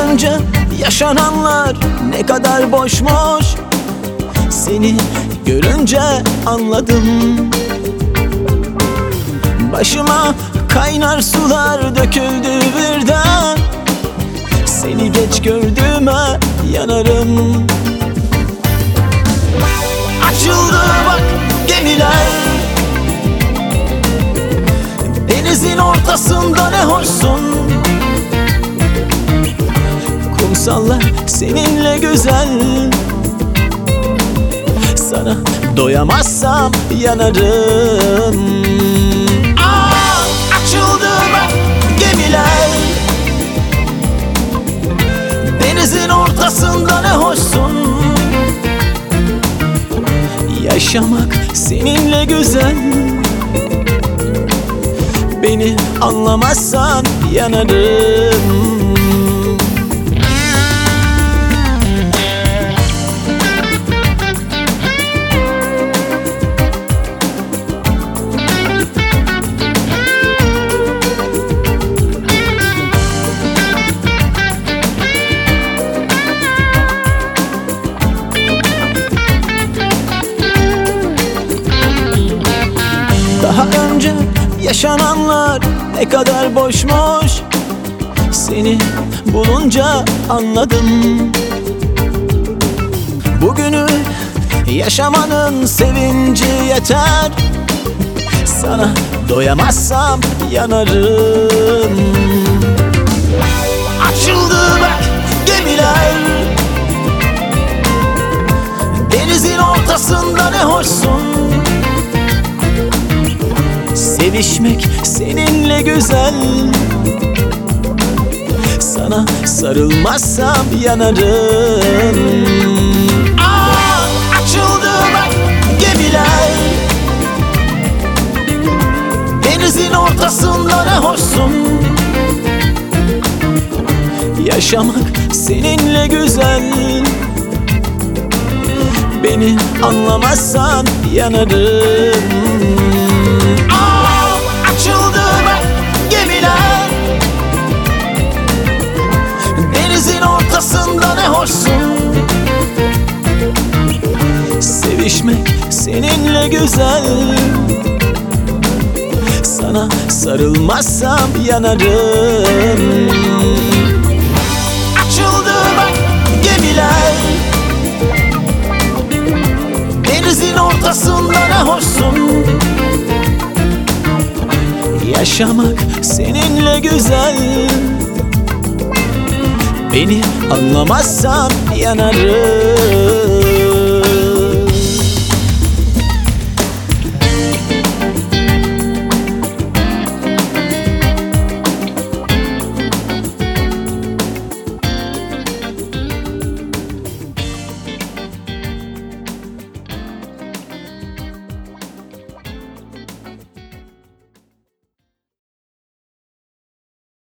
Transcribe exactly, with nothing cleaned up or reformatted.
önce yaşananlar ne kadar boşmuş, seni görünce anladım. Başıma kaynar sular döküldü birden, seni geç gördüğüme yanarım. Açıldı bak gemiler, denizin ortasında ne hoşsun. Kumsallar seninle güzel, sana doyamazsam yanarım. Aa, açıldı bak gemiler, denizin ortasında ne hoşsun. Yaşamak seninle güzel, beni anlamazsan yanarım. Daha önce yaşananlar ne kadar boşmuş, seni bulunca anladım. Bugünü yaşamanın sevinci yeter, sana doyamazsam yanarım. Açıldı bak gemiler, denizin ortasında ne hoşsun. Sevişmek seninle güzel, sana sarılmazsam yanarım. Aa, açıldı bak gemiler, denizin ortasında ne hoşsun. Yaşamak seninle güzel, beni anlamazsan yanarım. Açıldı bak gemiler, denizin ortasında ne hoşsun. Sevişmek seninle güzel, sana sarılmazsam yanarım. Açıldı bak gemiler, denizin ortasında ne hoşsun. Yaşamak seninle güzel, beni anlamazsan yanarım.